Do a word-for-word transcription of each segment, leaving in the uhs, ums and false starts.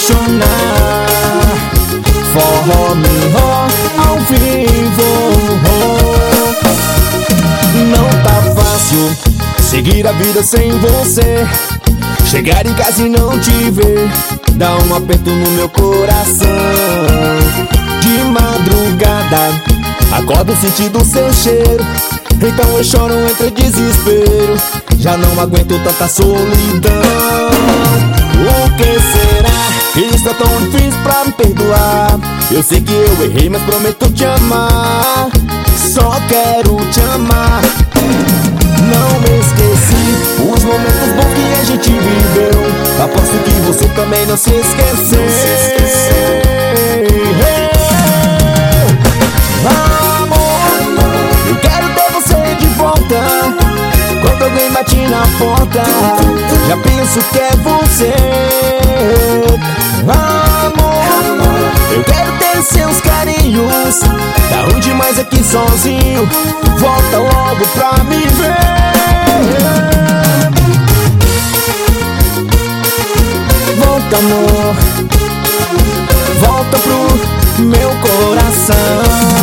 apaixonar. Forró, mirró, ao vivo. Não tá fácil seguir a vida sem você. Chegar em casa e não te ver dá um aperto no meu coração. De madrugada acordo sentindo seu cheiro, então eu choro entre desespero. Já não aguento tanta solidão. O que será que está tão difícil pra me perdoar? Eu sei que eu errei, mas prometo te amar. Só quero te amar. Não me esqueci os momentos bons que a gente viveu. Aposto que você também não se esqueceu. Não se esqueceu. Amor, eu quero ter você de volta. Quando alguém bate na porta, já penso que é você. Amor, eu quero ter seus carinhos. Tá ruim demais aqui sozinho. Volta logo pra me ver. Volta, amor. Volta pro meu coração.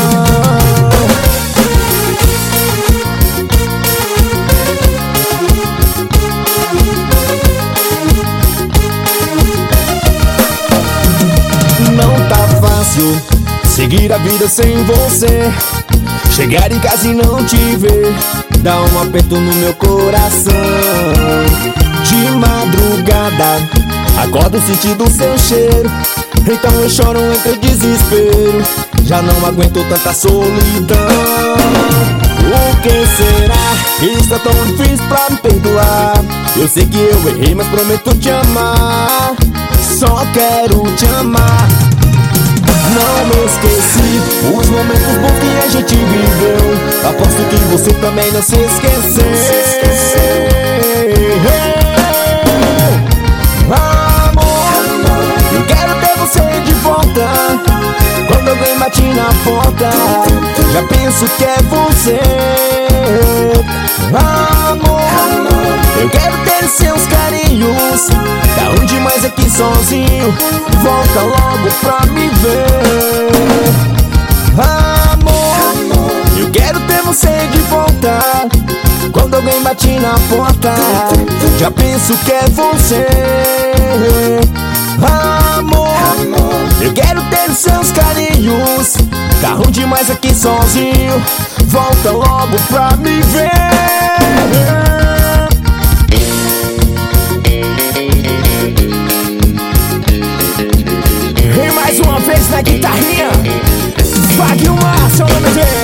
Não tá fácil seguir a vida sem você. Chegar em casa e não te ver dá um aperto no meu coração. De madrugada acordo sentindo seu cheiro, então eu choro entre desespero. Já não aguento tanta solidão. O que será que está tão difícil pra me perdoar? Eu sei que eu errei, mas prometo te amar. Só quero te amar. Não me esqueci os momentos bons que a gente viveu. Aposto que você também não se esqueceu. Não se esqueceu. Amor, eu quero ter você de volta. Quando alguém bate na porta, já penso que é você. Amor, eu quero ter seus carinhos. Tá ruim demais aqui sozinho. Volta logo pra me ver. Amor, eu quero ter você de volta. Quando alguém bate na porta, já penso que é você. Amor, eu quero ter seus carinhos. Tá ruim demais aqui sozinho. Volta logo pra me ver. E mais uma vez na guitarrinha, Wagner Massa, o nome dele.